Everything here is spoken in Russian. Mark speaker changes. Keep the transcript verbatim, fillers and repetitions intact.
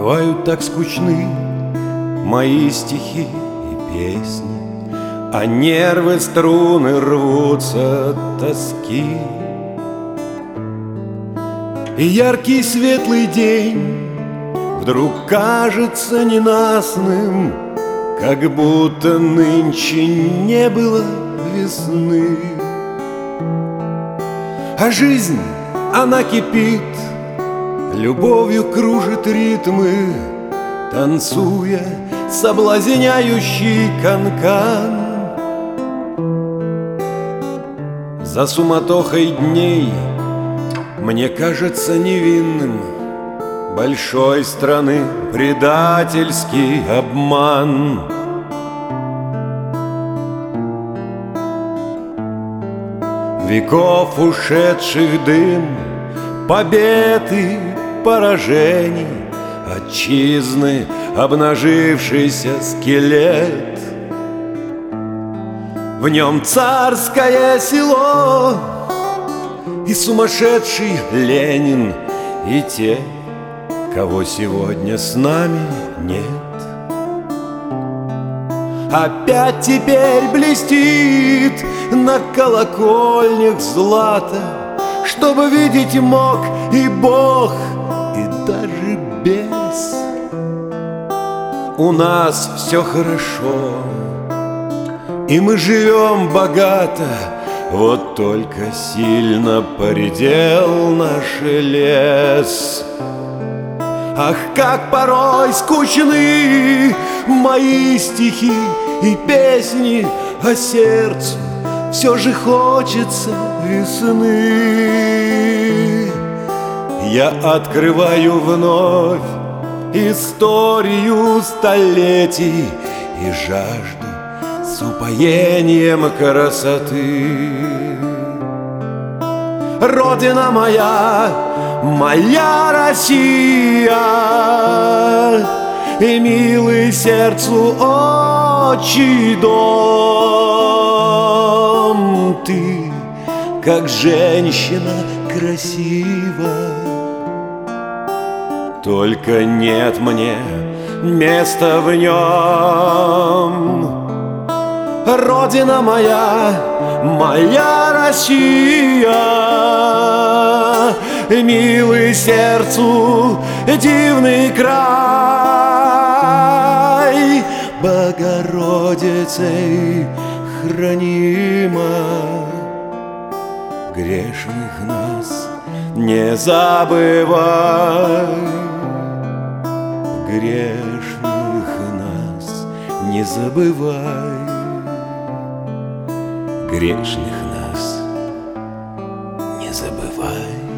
Speaker 1: Бывают так скучны мои стихи и песни, а нервы струны рвутся от тоски. И яркий светлый день вдруг кажется ненастным, как будто нынче не было весны. А жизнь, она кипит, любовью кружит ритмы, танцуя соблазняющий канкан. За суматохой дней мне кажется невинным большой страны предательский обман. Веков ушедших дым, побед и поражений, отчизны обнажившийся скелет. В нем царское село и сумасшедший Ленин, и те, кого сегодня с нами нет. Опять теперь блестит на колокольнях злато, чтобы видеть мог и Бог, и даже бес. У нас все хорошо, и мы живем богато, вот только сильно поредел наш лес. Ах, как порой скучны мои стихи и песни, а сердцу все же хочется весны. Я открываю вновь историю столетий и жажду с упоением красоты. Родина моя, моя Россия, и милый сердцу отчий дом. Ты, как женщина, красива, только нет мне места в нем. Родина моя, моя Россия, милый сердцу дивный край, Богородицей хранима. Грешных нас не забывай, грешных нас не забывай, грешных нас не забывай.